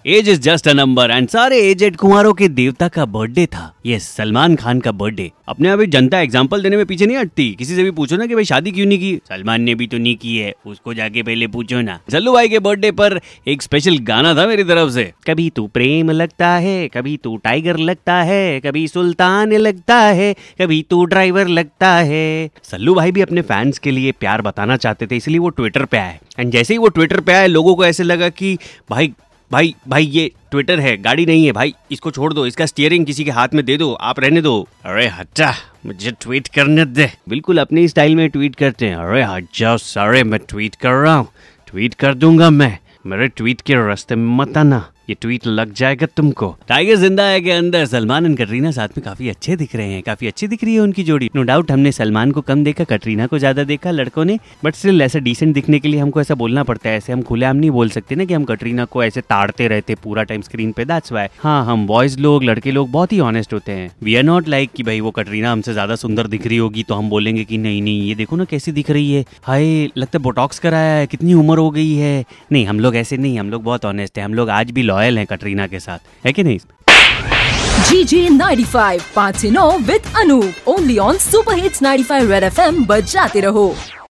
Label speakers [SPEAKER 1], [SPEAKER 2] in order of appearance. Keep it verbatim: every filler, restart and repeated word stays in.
[SPEAKER 1] As is just a number and सारे aged कुंवारों के देवता का बर्थडे था। ये सलमान खान का बर्थडे। अपने आप जनता एग्जांपल देने में पीछे नहीं हटती। किसी से भी पूछो ना कि भाई शादी क्यों नहीं की, सलमान ने भी तो नहीं की है, उसको जाके पहले पूछो ना। सल्लू भाई के बर्थडे पर एक स्पेशल गाना था मेरी तरफ से। कभी तू प्रेम लगता है, कभी तू टाइगर लगता है, कभी सुल्तान लगता है, कभी तू ड्राइवर लगता है। सल्लू भाई भी अपने फैंस के लिए प्यार बताना चाहते थे, इसलिए वो ट्विटर पे आए। एंड जैसे ही वो ट्विटर पे आए, लोगों को ऐसे लगा कि भाई भाई भाई ये ट्विटर है, गाड़ी नहीं है भाई, इसको छोड़ दो, इसका स्टीयरिंग किसी के हाथ में दे दो, आप रहने दो। अरे हटा, मुझे ट्वीट करने दे। बिल्कुल अपने स्टाइल में ट्वीट करते हैं। अरे हट जाओ सारे, मैं ट्वीट कर रहा हूँ, ट्वीट कर दूंगा मैं, मेरे ट्वीट के रास्ते में मत आना, ये ट्वीट लग जाएगा तुमको। टाइगर जिंदा है के अंदर सलमान और कटरीना साथ में काफी अच्छे दिख रहे हैं, काफी अच्छी दिख रही है उनकी जोड़ी। नो डाउट हमने सलमान को कम देखा, कटरीना को ज्यादा देखा लड़कों ने, बट स्टिल ऐसा डिसेंट दिखने के लिए हमको ऐसा बोलना पड़ता है। ऐसे हम खुलेआम नहीं बोल सकते ना कि हम कटरीना को ऐसे ताड़ते रहते पूरा टाइम स्क्रीन पे। दैट्स व्हाई हाँ, हम बॉयज लोग, लड़के लोग बहुत ही ऑनेस्ट होते हैं। वी आर नॉट लाइक कि भाई वो कटरीना हमसे ज्यादा सुंदर दिख रही होगी तो हम बोलेंगे कि नहीं नहीं ये देखो ना कैसी दिख रही है, हाय लगता है बोटॉक्स कराया है, कितनी उम्र हो गई है। नहीं, हम लोग ऐसे नहीं, हम लोग बहुत ऑनेस्ट है। हम लोग आज भी लॉयल हैं कटरीना के साथ, है कि नहीं?
[SPEAKER 2] जी जे नाइंटी फाइव पाँच से नौ with Anoop, only on super hits ninety five red FM. बजाते रहो।